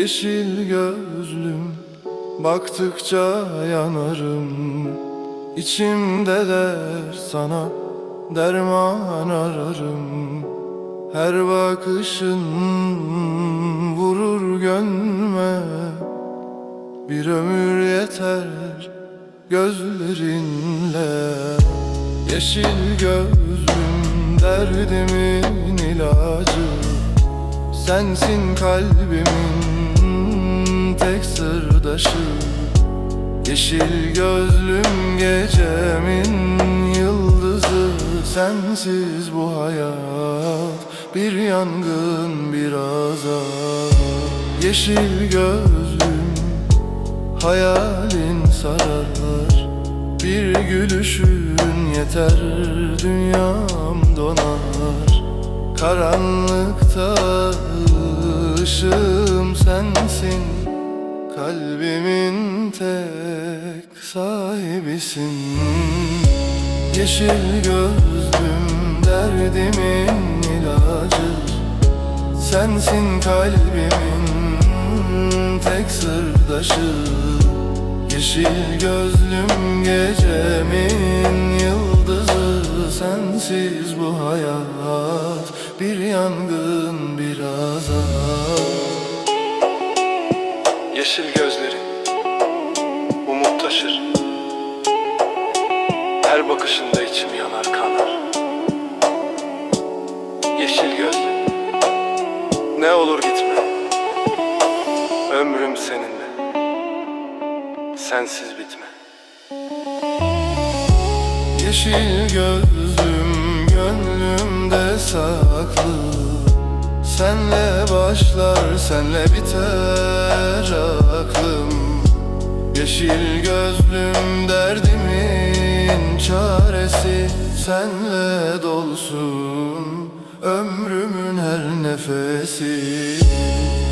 Yeşil gözlüm, baktıkça yanarım. İçimde der sana derman ararım. Her bakışın vurur gönlüme. Bir ömür yeter gözlerinle. Yeşil gözlüm, derdimin ilacı. Sensin kalbimin tek sırdaşı. Yeşil gözlüm, gecemin yıldızı. Sensiz bu hayat bir yangın, bir azap. Yeşil gözlüm, hayalin sarar. Bir gülüşün yeter, dünyam donar. Karanlıkta ışığım sensin. Kalbimin tek sahibisin. Yeşil gözlüm, derdimin ilacı. Sensin kalbimin tek sırdaşı. Yeşil gözlüm, gecemin yıldızı. Sensiz bu hayat bir yangın, bir azap. Yeşil gözlerin umut taşır. Her bakışında içim yanar, kanar. Yeşil gözlü, ne olur gitme. Ömrüm seninle, sensiz bitme. Yeşil gözlüm, gönlümde saklı. Senle başlar, senle biter aklım. Yeşil gözlüm, derdimin çaresi. Senle dolsun ömrümün her nefesi.